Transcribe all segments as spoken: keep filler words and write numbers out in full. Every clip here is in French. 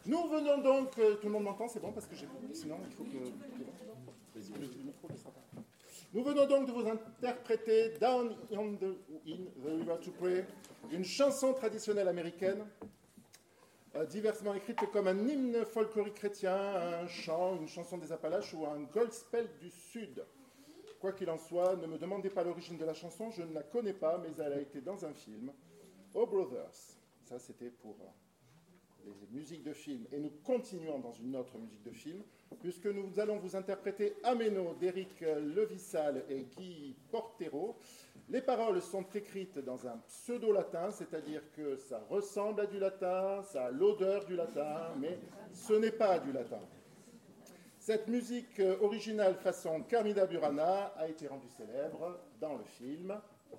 Nous venons donc, euh, tout le monde m'entend, c'est bon parce que j'ai sinon il faut que le, le micro ne sera pas. Nous venons donc de vous interpréter Down in the, in the River to Pray, une chanson traditionnelle américaine, euh, diversement écrite comme un hymne folklorique chrétien, un chant, une chanson des Appalaches ou un gospel du Sud. Quoi qu'il en soit, ne me demandez pas l'origine de la chanson, je ne la connais pas, mais elle a été dans un film, Oh Brothers. Ça, c'était pour euh, les musiques de film. Et nous continuons dans une autre musique de film, puisque nous allons vous interpréter Ameno d'Éric Levissal et Guy Portero. Les paroles sont écrites dans un pseudo-latin, c'est-à-dire que ça ressemble à du latin, ça a l'odeur du latin, mais ce n'est pas du latin. Cette musique originale façon Carmina Burana a été rendue célèbre dans le film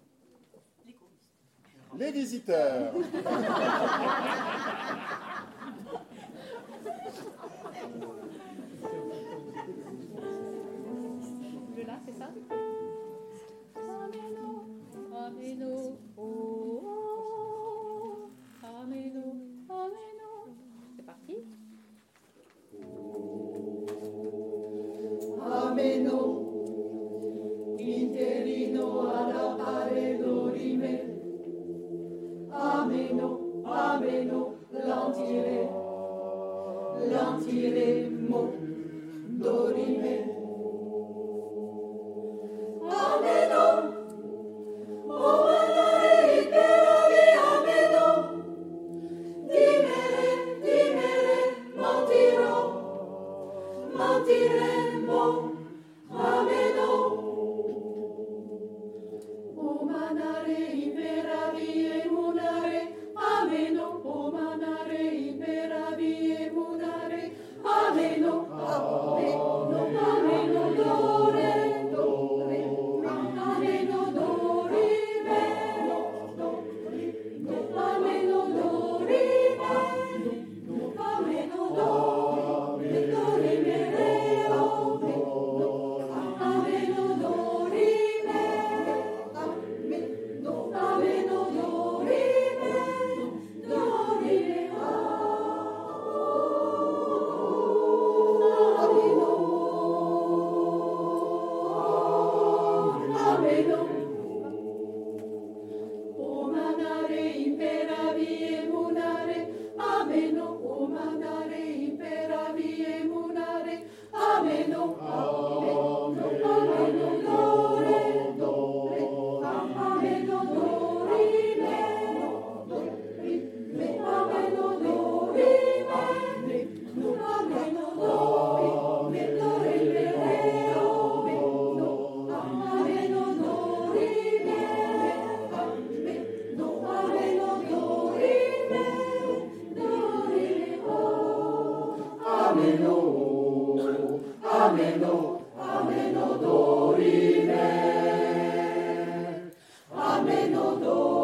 Les Visiteurs. Le là, c'est ça? Ameno, ameno, oh, oh, ameno, ameno. C'est parti. Ameno, interino ad appare dorime. Ameno, ameno, l'antire, l'antire mo, dorime. Ameno, o manare imperavi, ameno, dimere, dimere, mentirò, mentiremmo, ameno. O manare imperavi e munare, ameno, o manare imperavi e munare, ameno, ameno, ameno, dore, dore, ameno, dorime, ameno, dorime, ameno, dorime, dorime, reo, ameno, dorime, ameno, dorime, dorime, ameno, o manare imperavi e munare, ameno, o manare imperavi e munare, ameno, ameno, ameno, dore, dore, ameno, dorime, dorime, ameno, dorime, ameno, dorime, dorime, reo, ameno, dorime, ameno, ameno, dorime, dorime, oh, ameno, ameno, ameno, dorime, ameno, dorime.